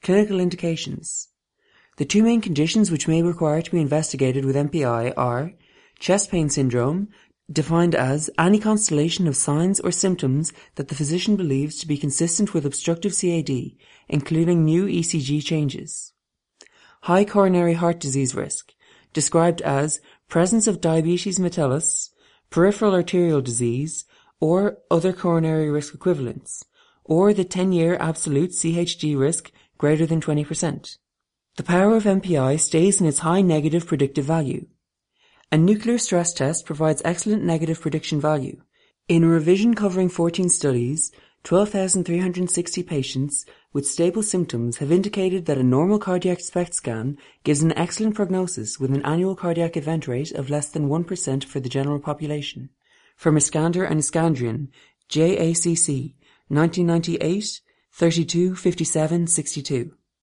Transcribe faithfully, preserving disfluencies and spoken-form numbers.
Clinical indications. The two main conditions which may require to be investigated with M P I are chest pain syndrome, defined as any constellation of signs or symptoms that the physician believes to be consistent with obstructive C A D, including new E C G changes. High coronary heart disease risk, described as presence of diabetes mellitus, peripheral arterial disease, or other coronary risk equivalents, or the ten-year absolute C H D risk greater than twenty percent. The power of M P I stays in its high negative predictive value. A nuclear stress test provides excellent negative prediction value. In a revision covering fourteen studies, twelve thousand three hundred sixty patients with stable symptoms have indicated that a normal cardiac SPECT scan gives an excellent prognosis with an annual cardiac event rate of less than one percent for the general population. From Iskander and Iskandrian, J A C C, nineteen ninety-eight, thirty-two fifty-seven sixty-two.